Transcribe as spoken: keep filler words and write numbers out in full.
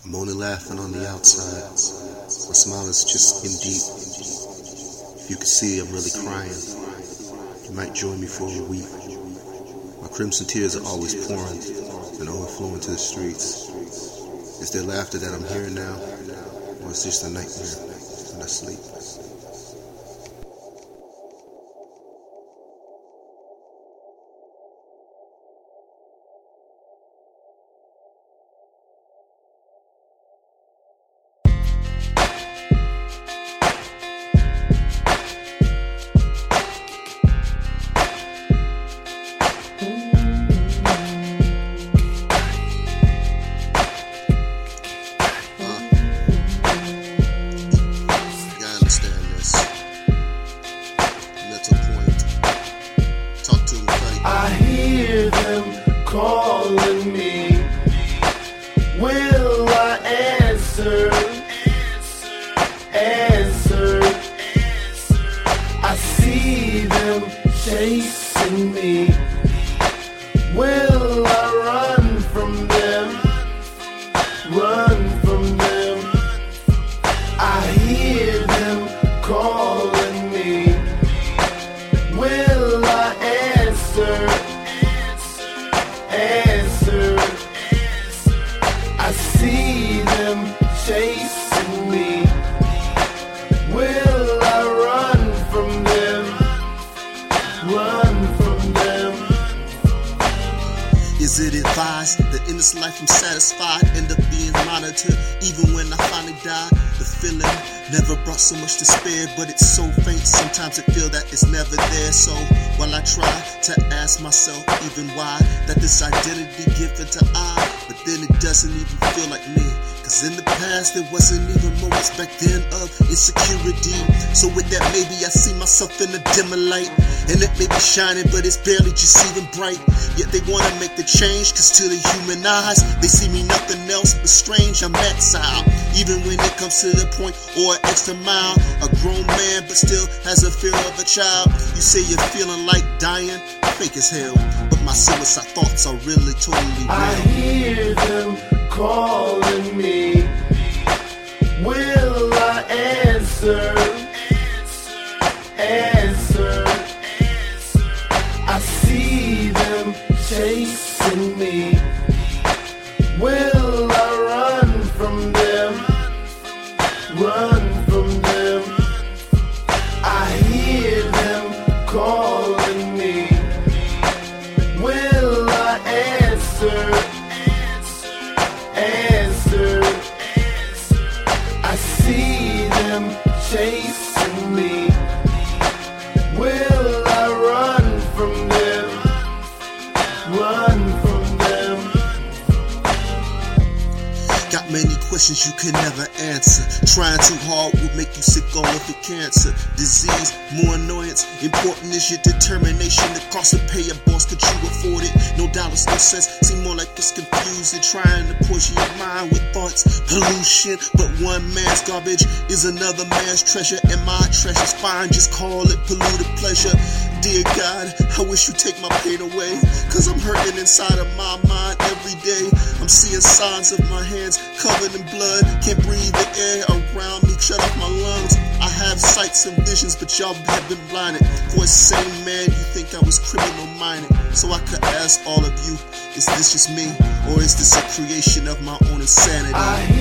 I'm only laughing on the outside. My smile is just in deep. If you could see, I'm really crying. You might join me for a week. My crimson tears are always pouring and overflowing to the streets. Is there laughter that I'm hearing now, or is it just a nightmare when I sleep? I hear them calling me. Will I answer? Answer. I see them chasing me. Will I run from them? Run from them. I hear them calling me. Will I answer? Answer. I see them chasing me. Will I run from them? Run from them. Is it advised that in this life I'm satisfied, end up being monitored even when I finally die? The feeling never brought so much despair, but it's so faint, sometimes I feel that it's never there. So while I try to ask myself even why that this identity given to I, but then it doesn't even feel like me. Cause in the past there wasn't even moments back then of insecurity. So with that maybe I see myself in a dimmer light, and it may be shining but it's barely just even bright. Yet they wanna make the change, cause to the human eyes they see me nothing else but strange. I'm exiled, even when it comes to the point or an extra mile. A grown man but still has a fear of a child. You say you're feeling like dying, fake as hell, but my suicide thoughts are really totally real. I hear them calling me. Will I answer? Answer. I see them chasing me. Will I run from them? Run from them. I hear them calling me. Will I answer? Answer. I see them chasing me. Will I run from them? Run from them. Got many questions you can never answer. Trying too hard will make you sick all of your cancer. Disease, more annoyance. Important is your determination. The cost of pay a boss, could you afford it? No dollars, no cents. Seem more like it's confusing. Trying to poison your mind with thoughts, pollution. But one man's garbage is another man's treasure, and my treasure's fine. Just call it polluted pleasure. Dear God, I wish you take my pain away, cause I'm hurting inside of my mind every day. I'm seeing signs of my hands covered in blood. Can't breathe the air around me, shut off my lungs. I have sights and visions, but y'all have been blinded. For a sane man, you think I was criminal minded. So I could ask all of you, is this just me, or is this a creation of my own insanity? I